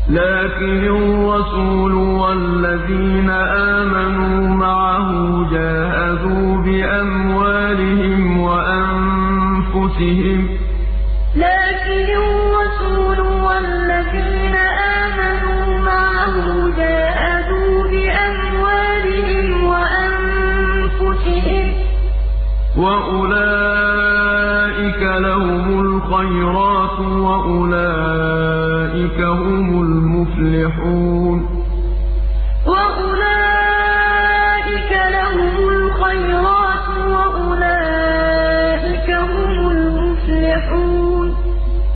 لكن الرسول والذين آمنوا معه جاهدوا بأموالهم وأنفسهم وأولئك لهم الخيرات وأولئك هم المفلحون